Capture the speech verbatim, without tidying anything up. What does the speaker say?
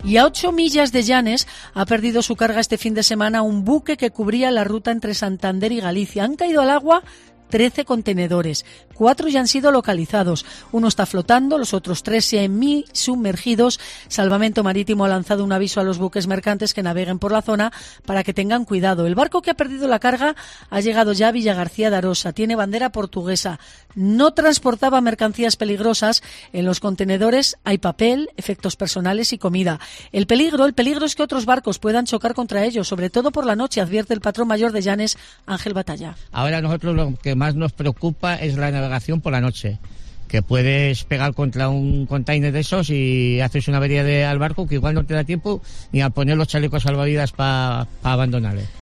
Y a ocho millas de Llanes ha perdido su carga este fin de semana un buque que cubría la ruta entre Santander y Galicia. Han caído al agua trece contenedores, cuatro ya han sido localizados, uno está flotando, los otros tres semi-sumergidos. Salvamento Marítimo ha lanzado un aviso a los buques mercantes que naveguen por la zona para que tengan cuidado. El barco que ha perdido la carga ha llegado ya a Villagarcía de Arosa, tiene bandera portuguesa, no transportaba mercancías peligrosas, en los contenedores hay papel, efectos personales y comida. El peligro, el peligro es que otros barcos puedan chocar contra ellos, sobre todo por la noche, advierte el patrón mayor de Llanes, Ángel Batalla. Ahora nosotros lo que más nos preocupa es la navegación por la noche, que puedes pegar contra un container de esos y haces una avería de, al barco que igual no te da tiempo ni a poner los chalecos salvavidas para pa abandonarle.